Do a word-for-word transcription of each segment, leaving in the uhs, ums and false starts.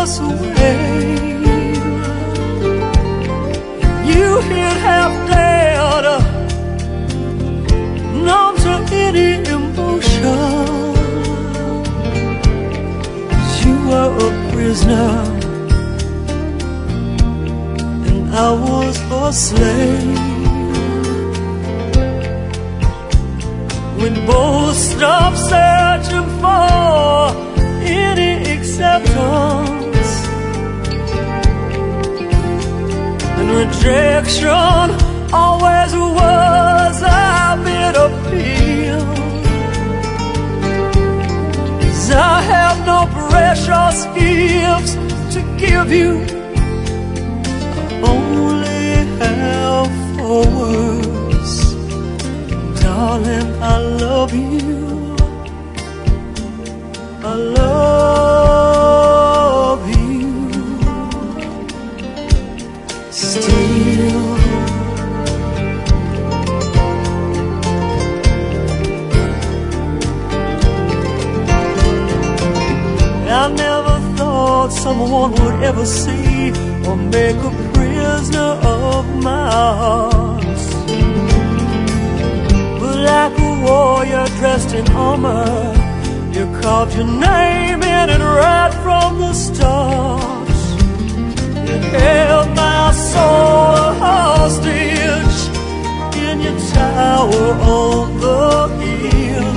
us away. You hit half dead, numb to any emotion. You were a prisoner and I was a slave. We both stopped searching for any acceptance, and rejection always was our bitter pill. 'Cause I have no precious gifts to give you, I only have for words. Darling, I love you, I love you still. I never thought someone would ever see or make a prisoner of my heart. But like a warrior dressed in armor, you carved your name in it right from the start. You held my soul hostage in your tower on the hill.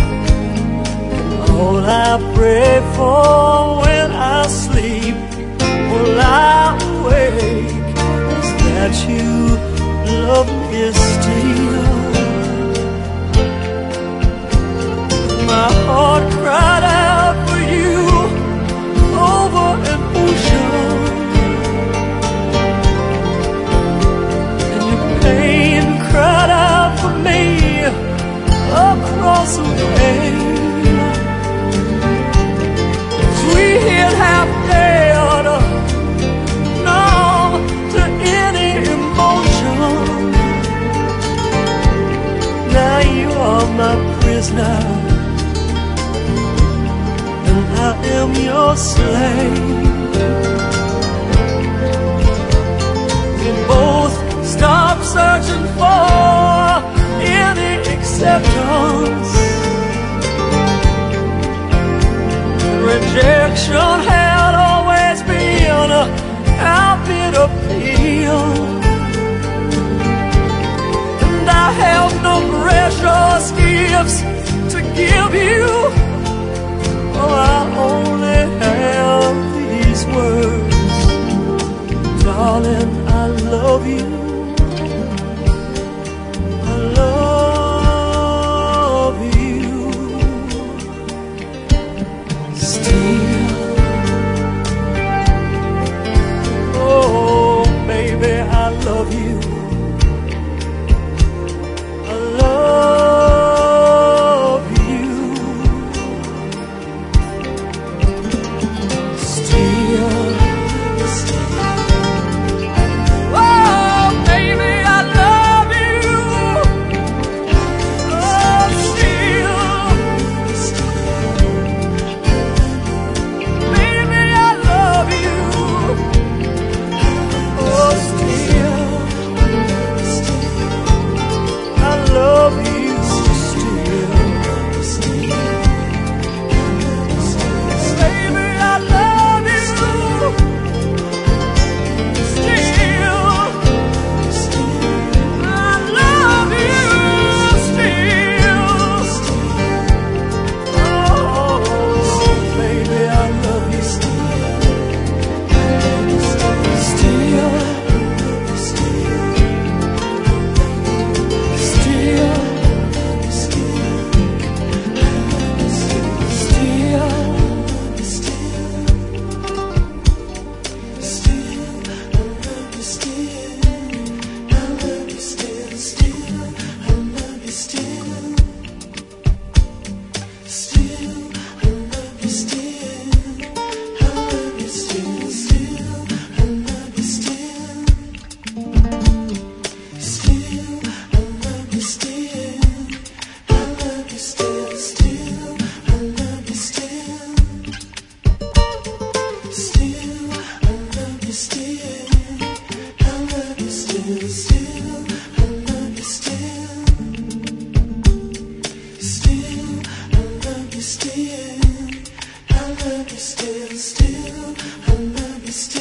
All I pray for when I sleep or lie awake is that you love me still. My heart cried out for you over an ocean, and your pain cried out for me across a way. We hit half dead, numb to any emotion. Now you are my prisoner, and I am your slave. We both stopped searching for any acceptance. Rejection had always been our bitter pill, and I have no precious gifts to give you. Oh, I only have these words. Darling, I love you, I love you still. Oh, baby, I love you, I love you still, still. Oh, still